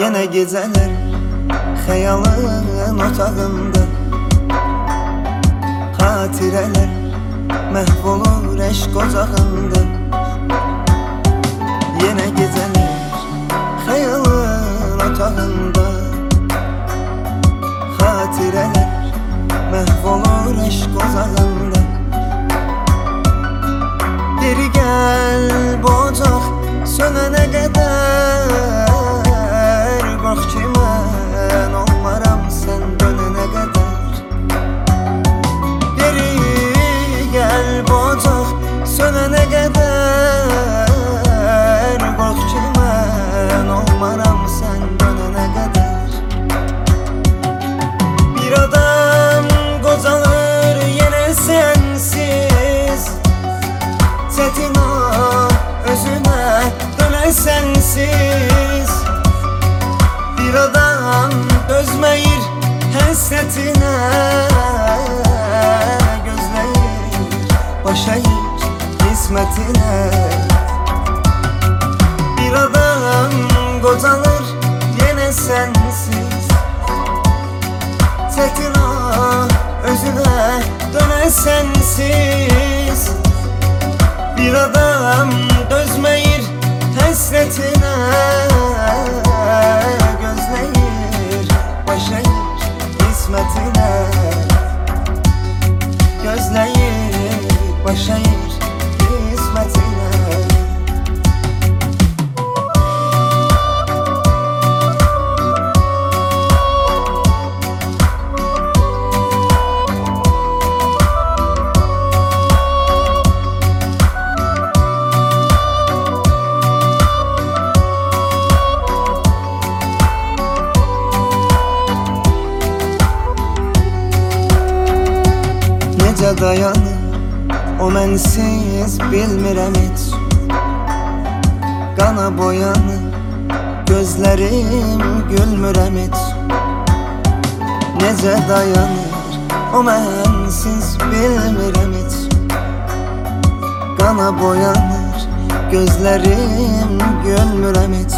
Yine geceler hayalın otağında, hatireler mahvolur eşk ocağında. Yine geceler hayalın otağında, hatireler mahvolur eşk ocağında. Geri gel bu ocaq sönene kadar, kork ki mən olmaram sen dönene kadar. Geri gel bu ocaq sönene kadar, kork ki mən olmaram sen dönene kadar. Bir adam qocalır yenə sensiz, çetin o özüne döne sensiz. Bir adam dözmeyir həsrətinə, gözləyir başayır qismətinə. Bir adam qocalır yenə sensiz, çetin o özüne döne sensiz. Bir adam dözmeyir həsrətinə, gözləyir başayır qismətinə. Gözləyir başayır qismətinə. Necə dayanır o mənsiz bilmirəm heç. Qana boyanır gözlərim gülmürəm heç. Necə dayanır o mənsiz bilmirəm heç. Qana boyanır gözlərim gülmürəm heç.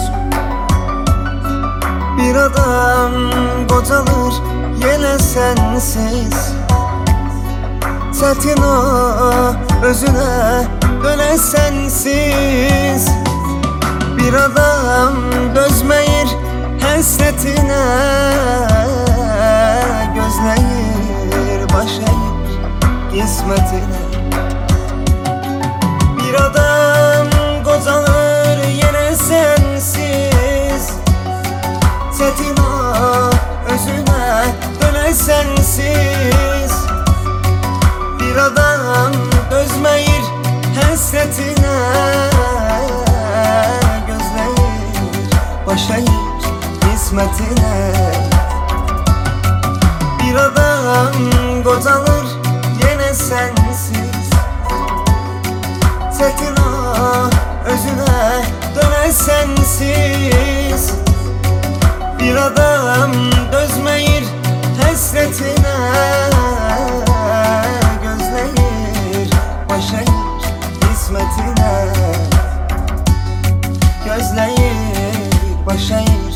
Bir adam qocalır yenə sensiz, çetin o özüne döne sensiz. Bir adam dözmeyir həsrətinə, gözləyir başayır qismətinə. Bir adam qocalır yenə sensiz, çetin o özüne döne sensiz. Bir adam dözmeyir həsrətinə, gözləyir başayır qismətinə. Bir adam qocalır yenə sensiz, çetin o özüne döne sensiz. Bir adam dözmeyir həsrətinə, başayır qismətinə. Gözləyir başayır